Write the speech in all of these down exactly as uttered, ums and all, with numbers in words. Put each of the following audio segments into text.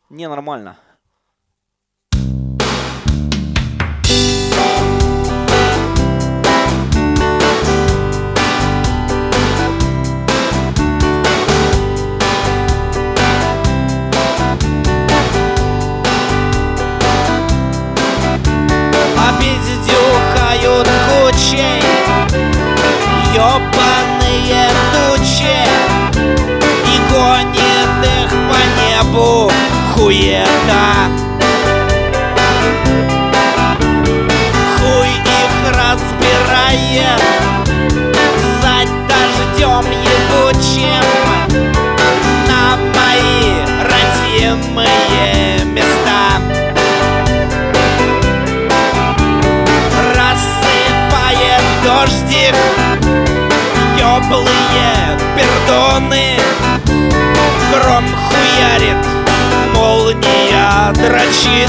Ненормально. Обездюхают кучей ёбаные тучи и гонит их по небу хуета. Хуй их разбирает за дождем ебучим на мои родимые места. Рассыпает дождик ёблые пердоны, гром хуярит, молния дрочит.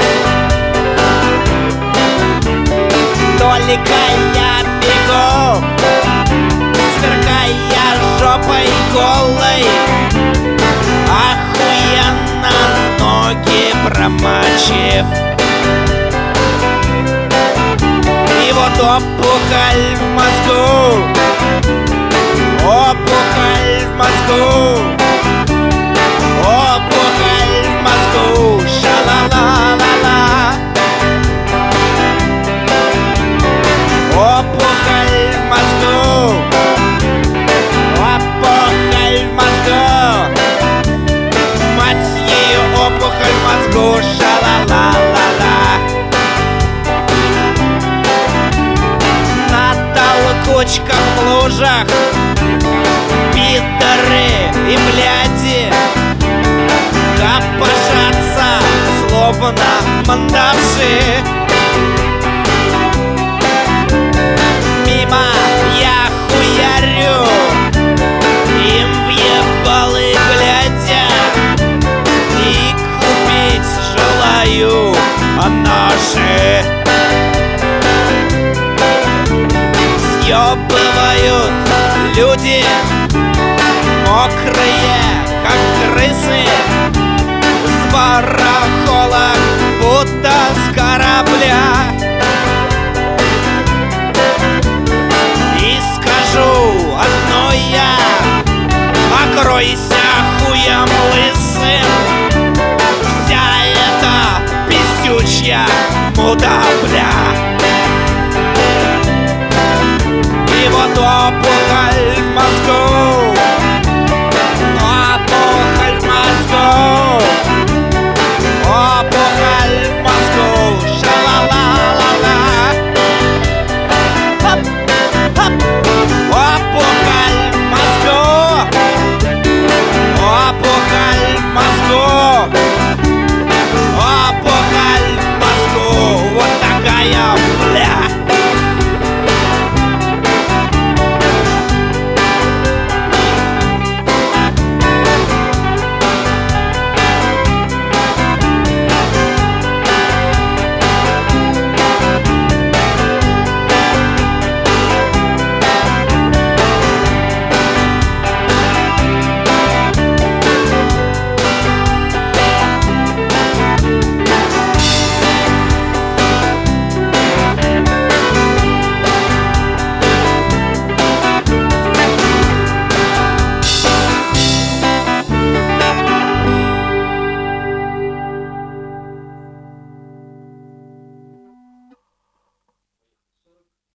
Только я бегу, сверкая жопой голой, охуенно ноги промочив. И вот опухоль в мозгу, опухоль в мозгу, опухоль в мозгу, ша-ла-ла-ла-ла. Опухоль в мозгу, опухоль в мозгу, мать ее, опухоль в мозгу, ша-ла-ла-ла-ла. На толкучках в лужах пидоры и бляди копошатся, словно мандавши. Мимо я хуярю, им въебалы глядя, и купить желаю наши. Съебывают люди, мокрые, как крысы, с барахолок, будто с корабля. И скажу одно я: окройся хуем лысым, вся эта пиздючья мудабля. И вот опухоль в мозгу,